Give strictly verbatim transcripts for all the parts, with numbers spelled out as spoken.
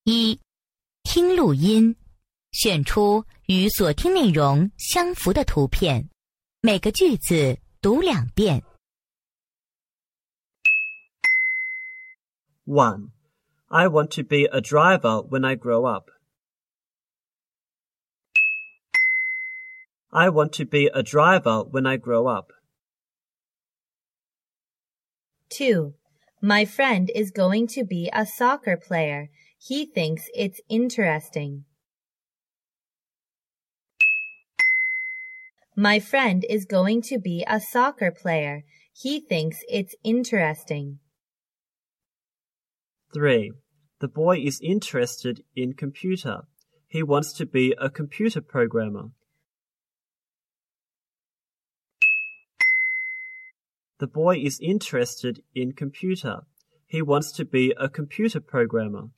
一、听录音，选出与所听内容相符的图片，每个句子读两遍。 one. I want to be a driver when I grow up. I want to be a driver when I grow up. two. My friend is going to be a soccer player. He thinks it's interesting. My friend is going to be a soccer player. He thinks it's interesting. three. The boy is interested in computer. He wants to be a computer programmer. The boy is interested in computer. He wants to be a computer programmer.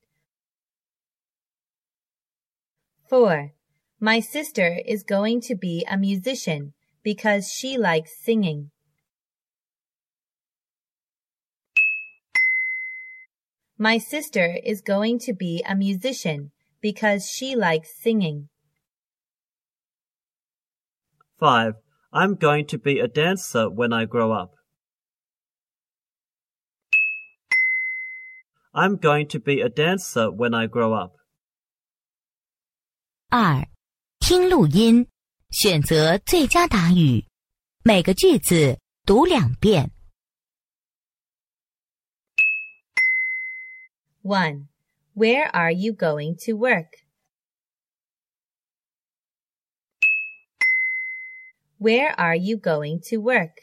four. My sister is going to be a musician because she likes singing. My sister is going to be a musician because she likes singing. five. I'm going to be a dancer when I grow up. I'm going to be a dancer when I grow up. 二、听录音，选择最佳答语，每个句子读两遍。 one. Where are you going to work? Where are you going to work?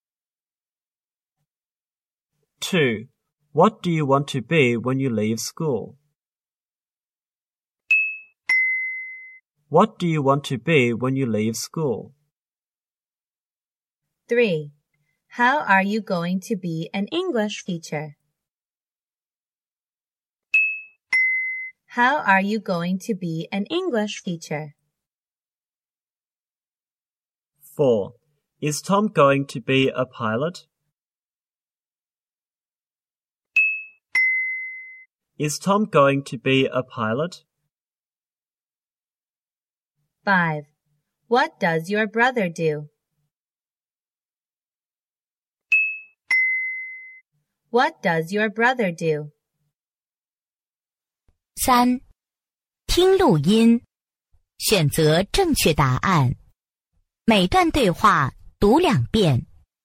two. What do you want to be when you leave school? What do you want to be when you leave school? three. How are you going to be an English teacher? How are you going to be an English teacher? four. Is Tom going to be a pilot? Is Tom going to be a pilot? five. What does your brother do? What does your brother do? 三、听录音，选择正确答案，每段对话读两遍。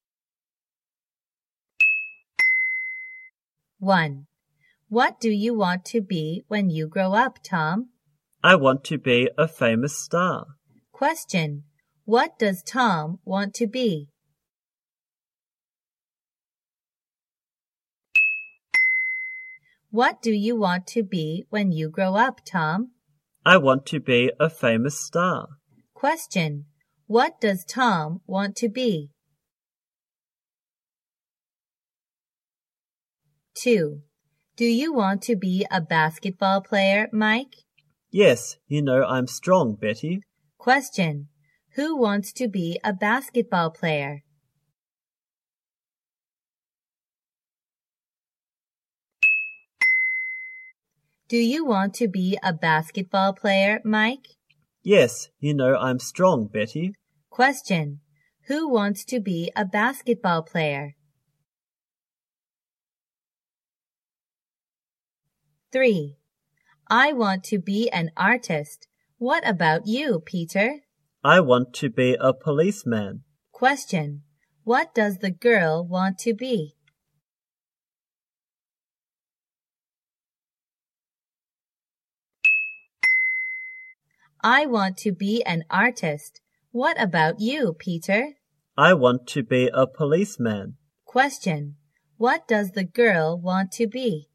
one. What do you want to be when you grow up, Tom? I want to be a famous star. Question. What does Tom want to be? What do you want to be when you grow up, Tom? I want to be a famous star. Question. What does Tom want to be? two. Do you want to be a basketball player, Mike? Yes, you know I'm strong, Betty. Question. Who wants to be a basketball player? Do you want to be a basketball player, Mike? Yes, you know I'm strong, Betty. Question. Who wants to be a basketball player? three. I want to be an artist. What about you, Peter? I want to be a policeman. Question. What does the girl want to be? I want to be an artist. What about you, Peter? I want to be a policeman. Question. What does the girl want to be?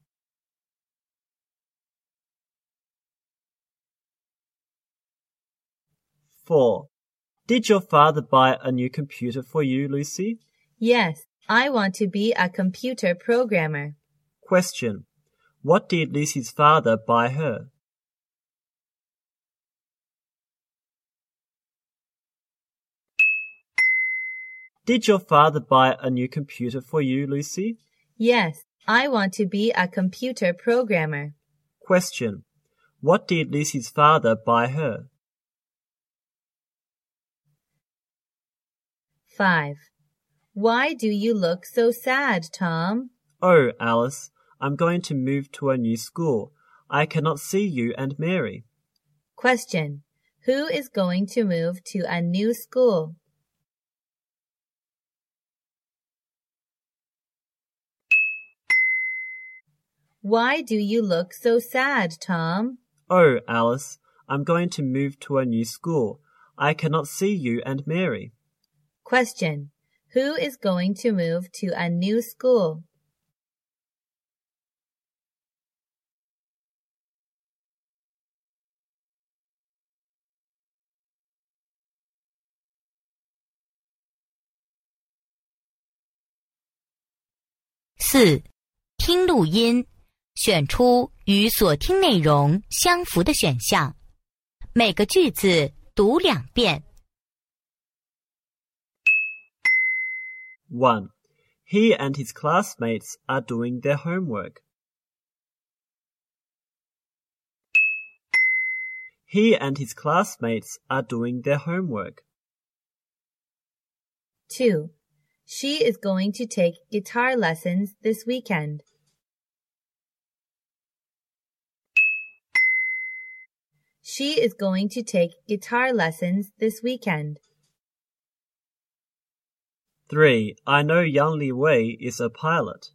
four. Did your father buy a new computer for you, Lucy? Yes, I want to be a computer programmer. Question. What did Lucy's father buy her? Did your father buy a new computer for you, Lucy? Yes, I want to be a computer programmer. Question. What did Lucy's father buy her? five. Why do you look so sad, Tom? Oh, Alice, I'm going to move to a new school. I cannot see you and Mary. Question. Who is going to move to a new school? Why do you look so sad, Tom? Oh, Alice, I'm going to move to a new school. I cannot see you and Mary. Question. Who is going to move to a new school? 四、听录音，选出与所听内容相符的选项。每个句子读两遍。 one. He and his classmates are doing their homework. He and his classmates are doing their homework. two. She is going to take guitar lessons this weekend. She is going to take guitar lessons this weekend. three. I know Yang Li Wei is a pilot.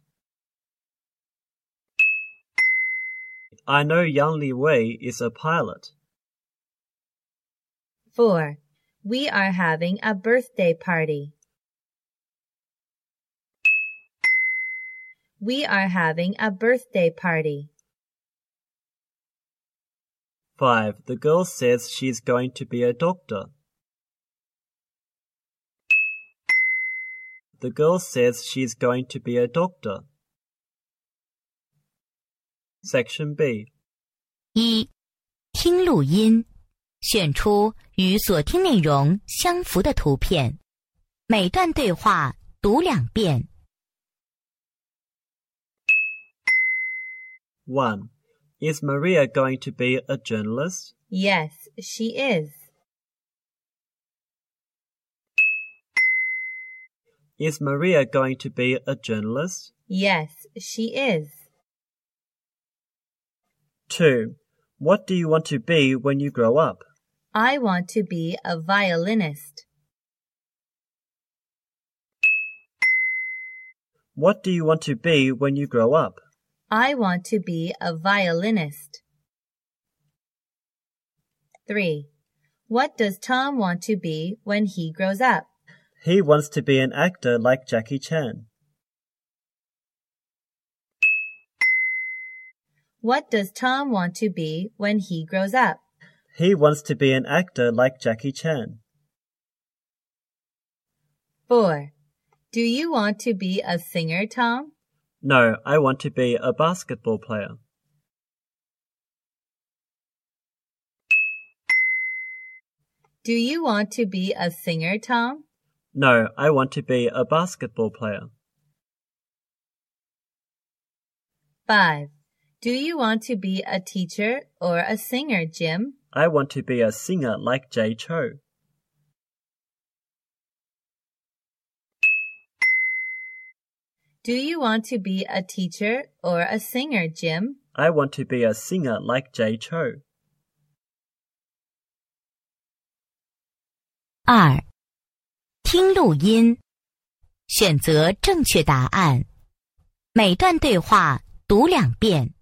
I know Yang Li Wei is a pilot. four. We are having a birthday party. We are having a birthday party. five. The girl says she's going to be a doctor. The girl says she's going to be a doctor. Section B. 一、听录音，选出与所听内容相符的图片。每段对话读两遍。 one. Is Maria going to be a journalist? Yes, she is. Is Maria going to be a journalist? Yes, she is. two. What do you want to be when you grow up? I want to be a violinist. What do you want to be when you grow up? I want to be a violinist. three. What does Tom want to be when he grows up? He wants to be an actor like Jackie Chan. What does Tom want to be when he grows up? He wants to be an actor like Jackie Chan. four. Do you want to be a singer, Tom? No, I want to be a basketball player. Do you want to be a singer, Tom? No, I want to be a basketball player. five. Do you want to be a teacher or a singer, Jim? I want to be a singer like Jay Cho. Do you want to be a teacher or a singer, Jim? I want to be a singer like Jay Cho. 二、听录音，选择正确答案。每段对话读两遍。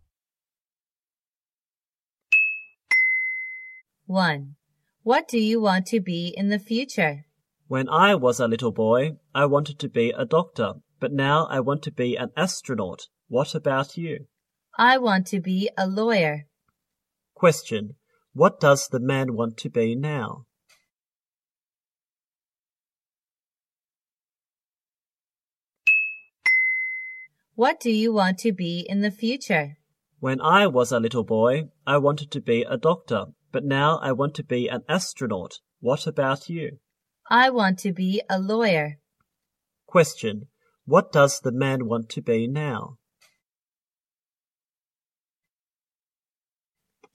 one. What do you want to be in the future? When I was a little boy, I wanted to be a doctor, but now I want to be an astronaut. What about you? I want to be a lawyer. Question. What does the man want to be now? What do you want to be in the future? When I was a little boy, I wanted to be a doctor, but now I want to be an astronaut. What about you? I want to be a lawyer. Question. What does the man want to be now?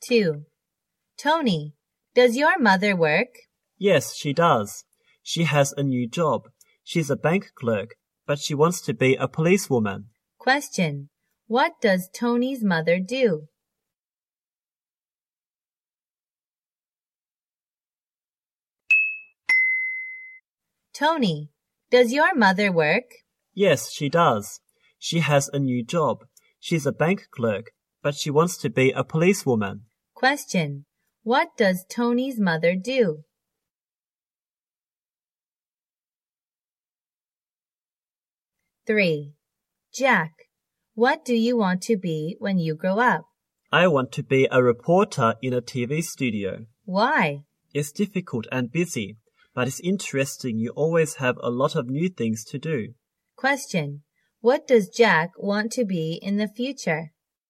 two. Tony, does your mother work? Yes, she does. She has a new job. She's a bank clerk, but she wants to be a policewoman. Question. What does Tony's mother do? Tony, does your mother work? Yes, she does. She has a new job. She's a bank clerk, but she wants to be a policewoman. Question. What does Tony's mother do? three. Jack, what do you want to be when you grow up? I want to be a reporter in a T V studio. Why? It's difficult and busy, but it's interesting. You always have a lot of new things to do. Question. What does Jack want to be in the future?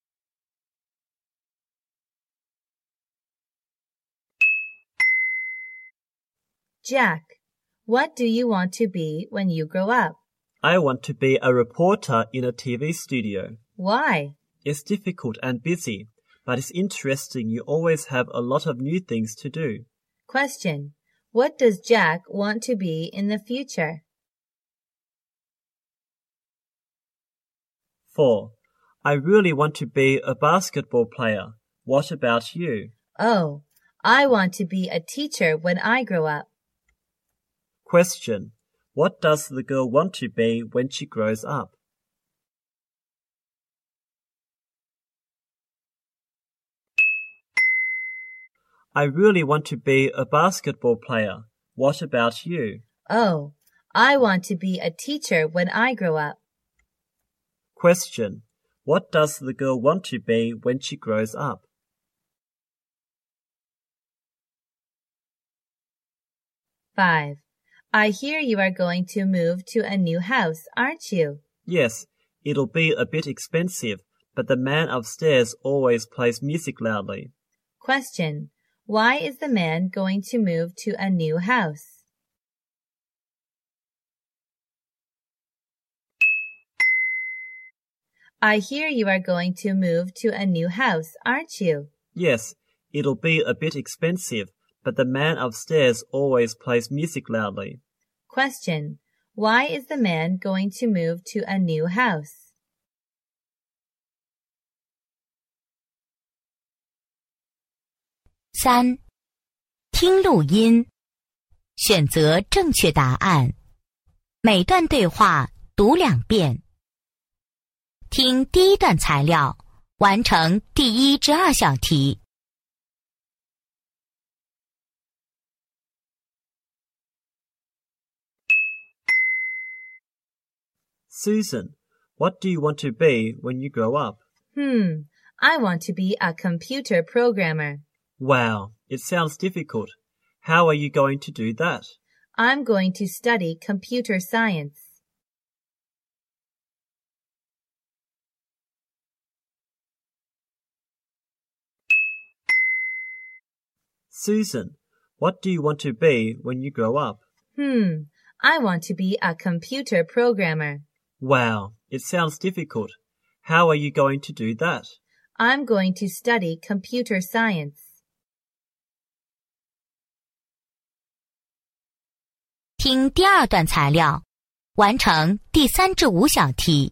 Jack, what do you want to be when you grow up? I want to be a reporter in a T V studio. Why? It's difficult and busy, but it's interesting. You always have a lot of new things to do. Question. What does Jack want to be in the future? four. I really want to be a basketball player. What about you? Oh, I want to be a teacher when I grow up. Question. What does the girl want to be when she grows up? I really want to be a basketball player. What about you? Oh, I want to be a teacher when I grow up. Question. What does the girl want to be when she grows up? five. I hear you are going to move to a new house, aren't you? Yes, it'll be a bit expensive, but the man upstairs always plays music loudly. Question. Why is the man going to move to a new house? I hear you are going to move to a new house, aren't you? Yes, it'll be a bit expensive, but the man upstairs always plays music loudly. Question. Why is the man going to move to a new house? 三、听录音，选择正确答案。每段对话读两遍。听第一段材料，完成第一至二小题。 Susan, what do you want to be when you grow up? Hmm, I want to be a computer programmer. Wow, it sounds difficult. How are you going to do that? I'm going to study computer science. Susan, what do you want to be when you grow up? Hmm, I want to be a computer programmer. Wow, it sounds difficult. How are you going to do that? I'm going to study computer science. 听第二段材料，完成第三至五小题。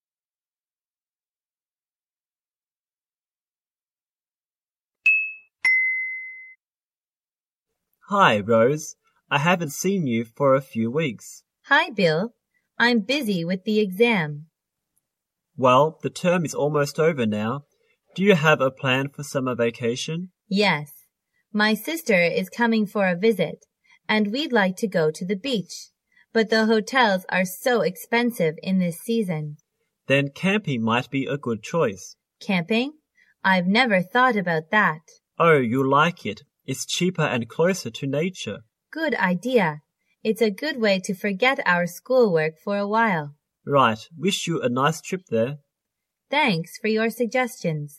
Hi, Rose. I haven't seen you for a few weeks. Hi, Bill. I'm busy with the exam. Well, the term is almost over now. Do you have a plan for summer vacation? Yes. My sister is coming for a visit, and we'd like to go to the beach. But the hotels are so expensive in this season. Then camping might be a good choice. Camping? I've never thought about that. Oh, you'll like it. It's cheaper and closer to nature. Good idea. It's a good way to forget our schoolwork for a while. Right. Wish you a nice trip there. Thanks for your suggestions.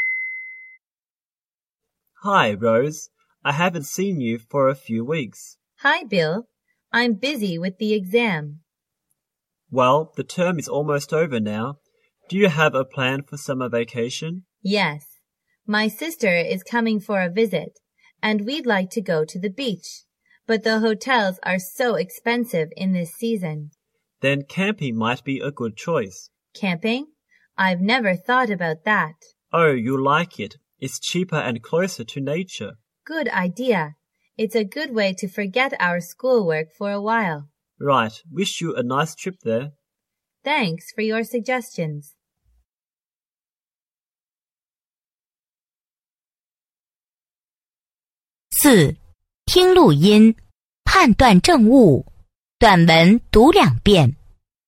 Hi, Rose. I haven't seen you for a few weeks. Hi, Bill. I'm busy with the exam. Well, the term is almost over now. Do you have a plan for summer vacation? Yes. My sister is coming for a visit, and we'd like to go to the beach, but the hotels are so expensive in this season. Then camping might be a good choice. Camping? I've never thought about that. Oh, you'll like it. It's cheaper and closer to nature. Good idea. It's a good way to forget our schoolwork for a while. Right. Wish you a nice trip there. Thanks for your suggestions. 四、听录音，判断正误。短文读两遍。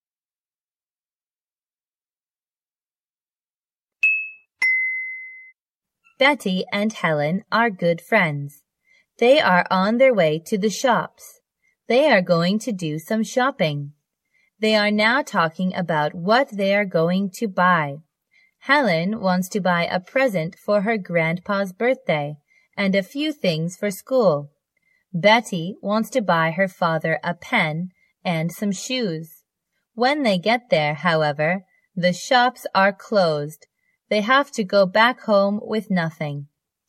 Betty and Helen are good friends. They are on their way to the shops. They are going to do some shopping. They are now talking about what they are going to buy. Helen wants to buy a present for her grandpa's birthday and a few things for school. Betty wants to buy her father a pen and some shoes. When they get there, however, the shops are closed. They have to go back home with nothing.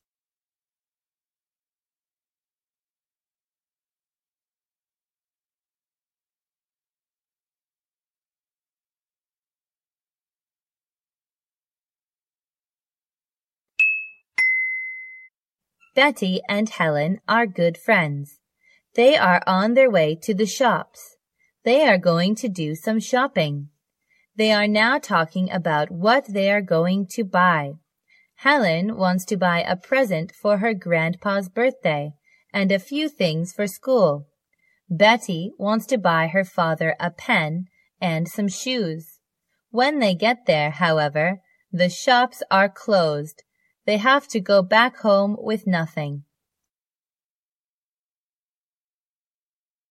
Betty and Helen are good friends. They are on their way to the shops. They are going to do some shopping. They are now talking about what they are going to buy. Helen wants to buy a present for her grandpa's birthday and a few things for school. Betty wants to buy her father a pen and some shoes. When they get there, however, the shops are closed. They have to go back home with nothing.